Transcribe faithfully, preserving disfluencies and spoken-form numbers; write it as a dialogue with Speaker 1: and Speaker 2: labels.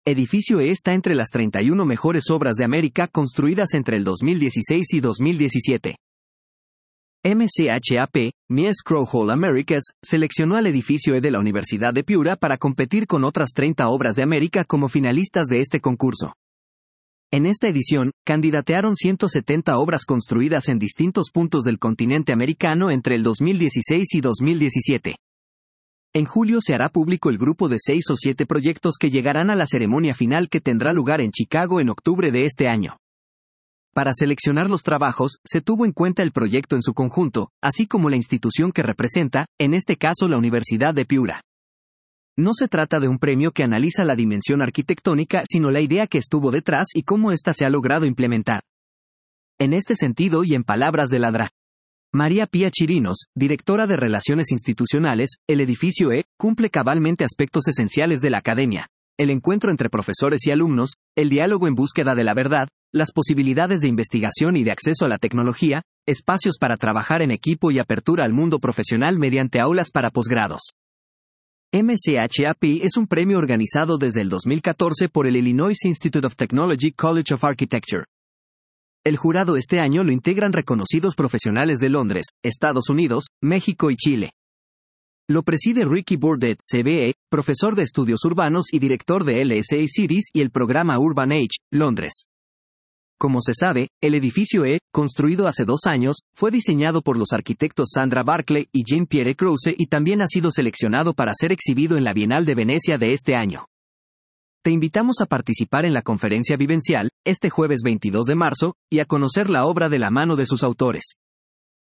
Speaker 1: Edificio E está entre las treinta y una mejores obras de América construidas entre el dos mil dieciséis y dos mil diecisiete. M C H A P, Mies Crow Hall Americas, seleccionó al edificio E de la Universidad de Piura para competir con otras treinta obras de América como finalistas de este concurso. En esta edición, candidatearon ciento setenta obras construidas en distintos puntos del continente americano entre el dos mil dieciséis y dos mil diecisiete. En julio se hará público el grupo de seis o siete proyectos que llegarán a la ceremonia final que tendrá lugar en Chicago en octubre de este año. Para seleccionar los trabajos, se tuvo en cuenta el proyecto en su conjunto, así como la institución que representa, en este caso la Universidad de Piura. No se trata de un premio que analiza la dimensión arquitectónica, sino la idea que estuvo detrás y cómo ésta se ha logrado implementar. En este sentido y en palabras de la Dra. María Pía Chirinos, directora de Relaciones Institucionales, el edificio E cumple cabalmente aspectos esenciales de la academia: el encuentro entre profesores y alumnos, el diálogo en búsqueda de la verdad, las posibilidades de investigación y de acceso a la tecnología, espacios para trabajar en equipo y apertura al mundo profesional mediante aulas para posgrados. M C H A P es un premio organizado desde el dos mil catorce por el Illinois Institute of Technology College of Architecture. El jurado este año lo integran reconocidos profesionales de Londres, Estados Unidos, México y Chile. Lo preside Ricky Burdett, C B E, profesor de estudios urbanos y director de L S A Cities y el programa Urban Age, Londres. Como se sabe, el edificio E, construido hace dos años, fue diseñado por los arquitectos Sandra Barclay y Jean-Pierre Krause y también ha sido seleccionado para ser exhibido en la Bienal de Venecia de este año. Te invitamos a participar en la conferencia vivencial, este jueves veintidós de marzo, y a conocer la obra de la mano de sus autores.